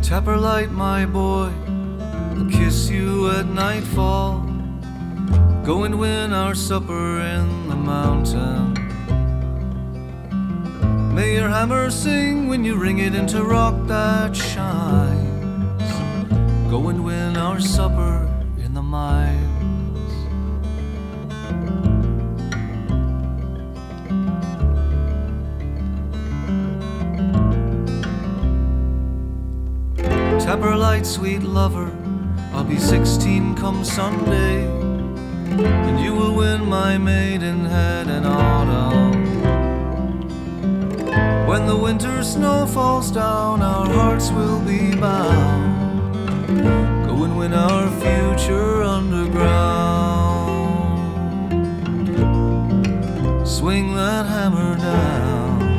Tapperlight, my boy, I'll kiss you at nightfall. Go and win our supper in the mountain. May your hammer sing when you ring it into rock that shines. Go and win our supper in the mines. Tapperlight, sweet lover, I'll be 16 come Sunday, and you will win my maidenhead in autumn. When the winter snow falls down, our hearts will be bound. Go and win our future underground. Swing that hammer down.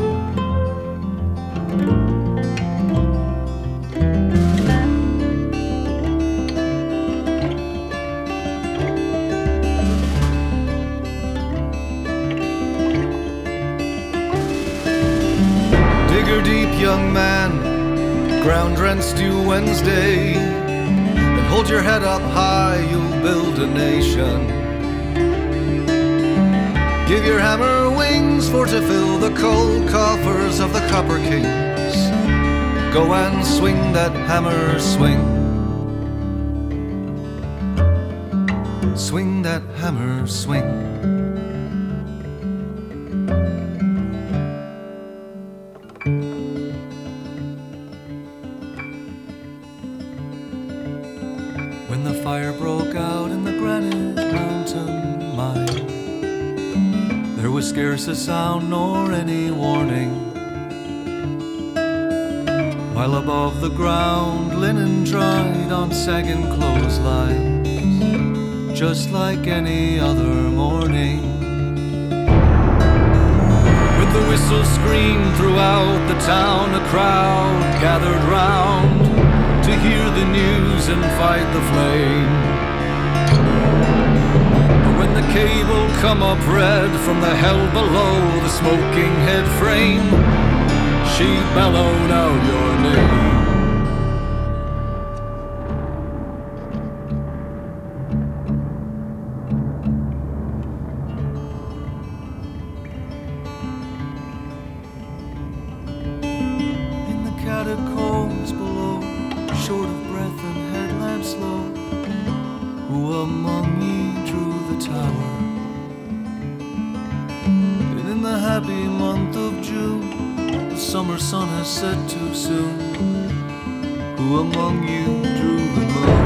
Digger deep, young man, ground rents due Wednesday, and hold your head up high, you'll build a nation. Give your hammer wings for to fill the cold coffers of the copper kings. Go and swing that hammer, swing. Swing that hammer, swing. When the fire broke out in the Granite Mountain mine, there was scarce a sound nor any warning, while above the ground linen dried on sagging clotheslines, just like any other morning. With the whistle screamed throughout the town, a crowd gathered round to hear the news and fight the flame. But when the cable come up red from the hell below the smoking head frame, she bellowed out your name. In the catacombs below, short of breath and headlamps low, who among ye drew the tower? And in the happy month of June, the summer sun has set too soon, who among you drew the moon?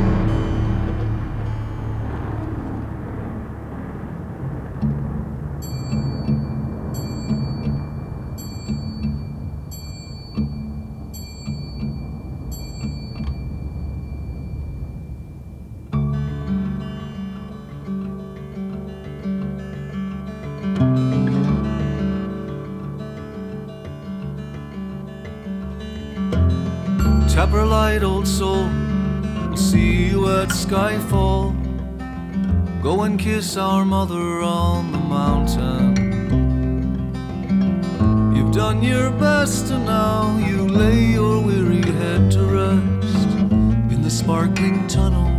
Tapperlight, old soul, we'll see you at skyfall. Go and kiss our mother on the mountain. You've done your best and now you lay your weary head to rest in the sparkling tunnel